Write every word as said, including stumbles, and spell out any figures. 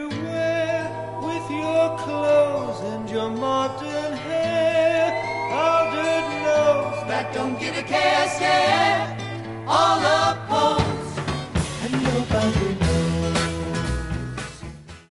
everywhere with your clothes and your modern hair. Powdered nose that don't give a care, stare all upon